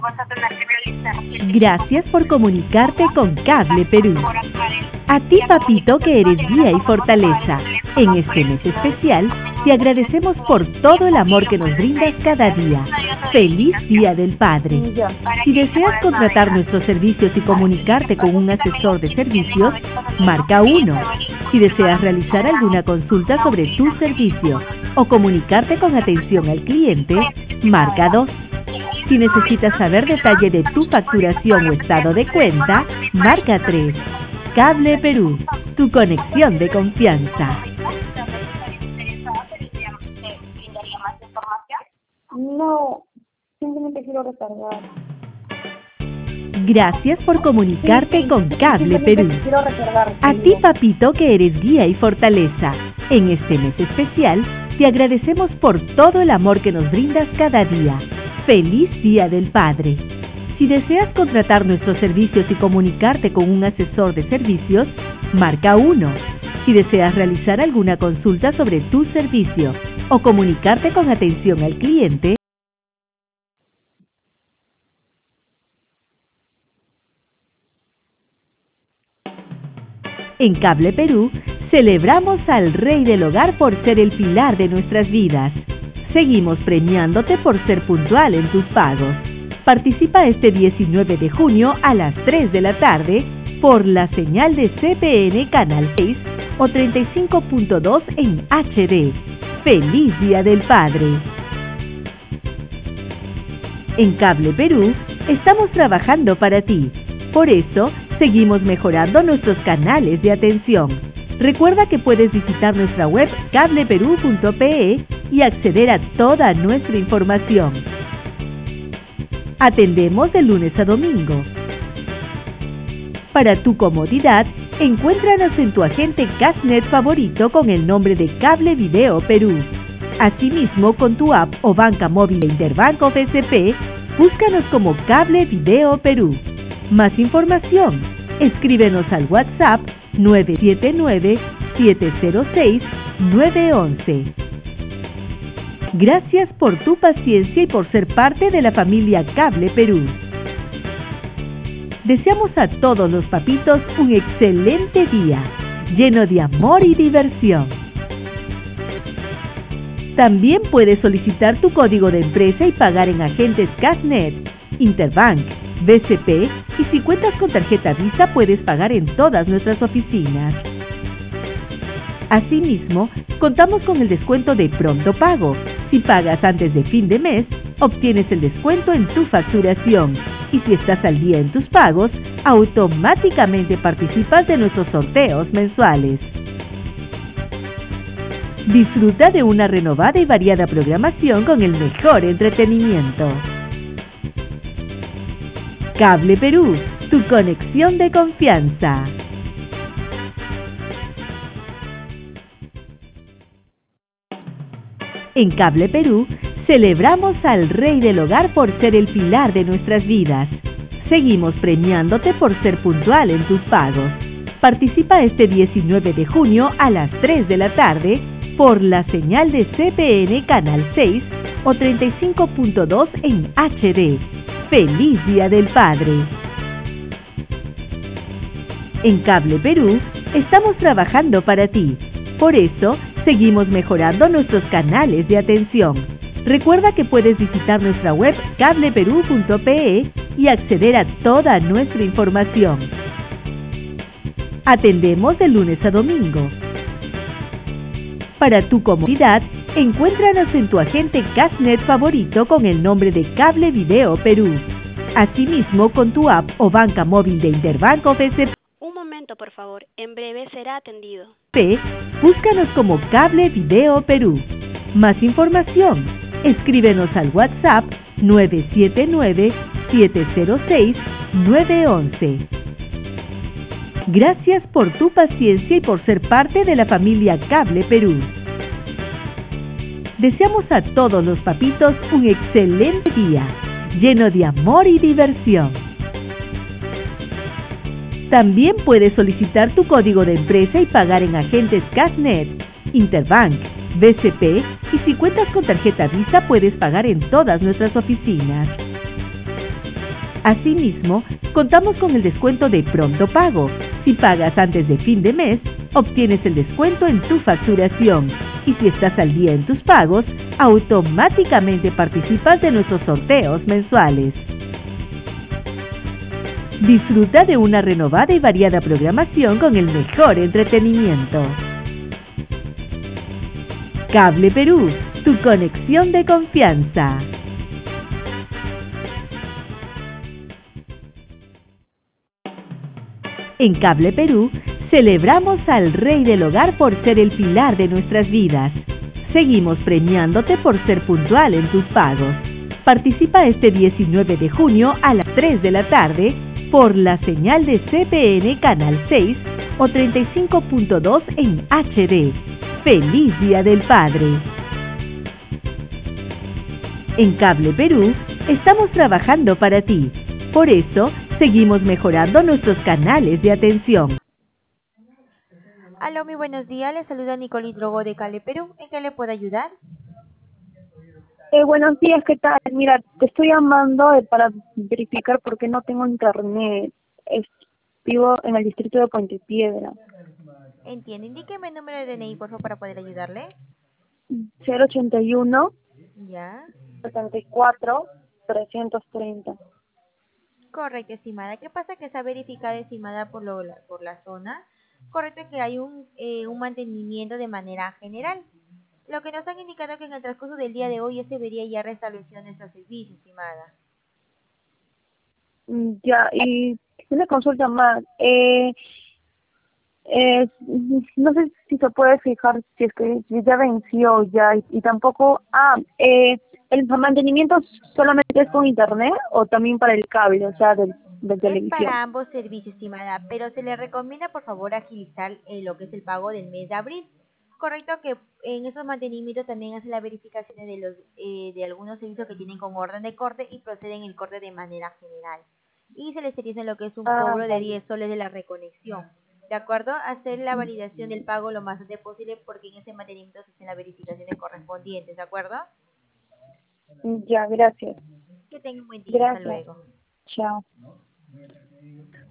Gracias por comunicarte con Cable Perú. A ti, papito, que eres guía y fortaleza. En este mes especial, te agradecemos por todo el amor que nos brindas cada día. ¡Feliz Día del Padre! Si deseas contratar nuestros servicios y comunicarte con un asesor de servicios, marca 1. Si deseas realizar alguna consulta sobre tu servicio o comunicarte con atención al cliente, marca 2. Si necesitas saber detalle de tu facturación o estado de cuenta, marca 3. Cable Perú, tu conexión de confianza. No, simplemente quiero recargar. Gracias por comunicarte con Cable Perú. Quiero recargar. A ti, papito, que eres guía y fortaleza. En este mes especial, te agradecemos por todo el amor que nos brindas cada día. ¡Feliz Día del Padre! Si deseas contratar nuestros servicios y comunicarte con un asesor de servicios, marca 1. Si deseas realizar alguna consulta sobre tu servicio o comunicarte con atención al cliente, en Cable Perú, celebramos al Rey del Hogar por ser el pilar de nuestras vidas. Seguimos premiándote por ser puntual en tus pagos. Participa este 19 de junio a las 3 de la tarde por la señal de CPN Canal 6 o 35.2 en HD. ¡Feliz Día del Padre! En Cable Perú, estamos trabajando para ti. Por eso, seguimos mejorando nuestros canales de atención. Recuerda que puedes visitar nuestra web cableperú.pe y acceder a toda nuestra información. Atendemos de lunes a domingo. Para tu comodidad, encuéntranos en tu agente Cashnet favorito con el nombre de Cable Video Perú. Asimismo, con tu app o banca móvil de Interbank o BCP, búscanos como Cable Video Perú. Más información, escríbenos al WhatsApp 979-706-911. Gracias por tu paciencia y por ser parte de la familia Cable Perú. Deseamos a todos los papitos un excelente día, lleno de amor y diversión. También puedes solicitar tu código de empresa y pagar en agentes Cashnet, Interbank, BCP, y si cuentas con tarjeta Visa puedes pagar en todas nuestras oficinas. Asimismo, contamos con el descuento de pronto pago. Si pagas antes de fin de mes, obtienes el descuento en tu facturación. Y si estás al día en tus pagos, automáticamente participas de nuestros sorteos mensuales. Disfruta de una renovada y variada programación con el mejor entretenimiento. Cable Perú, tu conexión de confianza. En Cable Perú, celebramos al Rey del Hogar por ser el pilar de nuestras vidas. Seguimos premiándote por ser puntual en tus pagos. Participa este 19 de junio a las 3 de la tarde por la señal de CPN Canal 6 o 35.2 en HD. ¡Feliz Día del Padre! En Cable Perú, estamos trabajando para ti. Por eso, seguimos mejorando nuestros canales de atención. Recuerda que puedes visitar nuestra web cableperú.pe y acceder a toda nuestra información. Atendemos de lunes a domingo. Para tu comodidad, encuéntranos en tu agente Cashnet favorito con el nombre de Cable Video Perú. Asimismo, con tu app o banca móvil de Interbank o BCP. Un momento, por favor. En breve será atendido. Búscanos como Cable Video Perú. Más información, escríbenos al WhatsApp 979-706-911. Gracias por tu paciencia y por ser parte de la familia Cable Perú. Deseamos a todos los papitos un excelente día, lleno de amor y diversión. También puedes solicitar tu código de empresa y pagar en agentes Cashnet, Interbank, BCP, y si cuentas con tarjeta Visa puedes pagar en todas nuestras oficinas. Asimismo, contamos con el descuento de pronto pago. Si pagas antes de fin de mes, obtienes el descuento en tu facturación. Y si estás al día en tus pagos, automáticamente participas de nuestros sorteos mensuales. Disfruta de una renovada y variada programación con el mejor entretenimiento. Cable Perú, tu conexión de confianza. En Cable Perú, celebramos al Rey del Hogar por ser el pilar de nuestras vidas. Seguimos premiándote por ser puntual en tus pagos. Participa este 19 de junio a las 3 de la tarde por la señal de CPN Canal 6 o 35.2 en HD. ¡Feliz Día del Padre! En Cable Perú, estamos trabajando para ti. Por eso, seguimos mejorando nuestros canales de atención. Aló, muy buenos días. Le saluda Nicole Drogo de Cable Perú. ¿En qué le puedo ayudar? Buenos días, ¿qué tal? Mira, te estoy llamando para verificar por qué no tengo internet. Vivo en el distrito de Puente Piedra. Entiendo. Indíqueme el número de DNI, por favor, para poder ayudarle. 081 Ya. 74 330. Correcto, estimada. ¿Qué pasa? Que está verificada, estimada, por la zona. Correcto, que hay un mantenimiento de manera general. Lo que nos han indicado que en el transcurso del día de hoy ya se vería ya restablecido nuestro servicio, estimada. Ya, y una consulta más. No sé si se puede fijar si es que ya venció ya y tampoco. ¿El mantenimiento solamente es con internet o también para el cable, o sea, de Es televisión? para ambos servicios, estimada, pero se le recomienda por favor agilizar lo que es el pago del mes de abril. Correcto que en esos mantenimientos también hace la verificación de algunos servicios que tienen con orden de corte y proceden el corte de manera general. Y se les realiza lo que es un cobro de Vale. 10 soles de la reconexión. ¿De acuerdo? Hacer la validación del pago lo más antes posible porque en ese mantenimiento se hacen las verificaciones correspondientes, ¿de acuerdo? Ya, gracias. Que tengan un buen día, hasta Gracias. luego. Chao.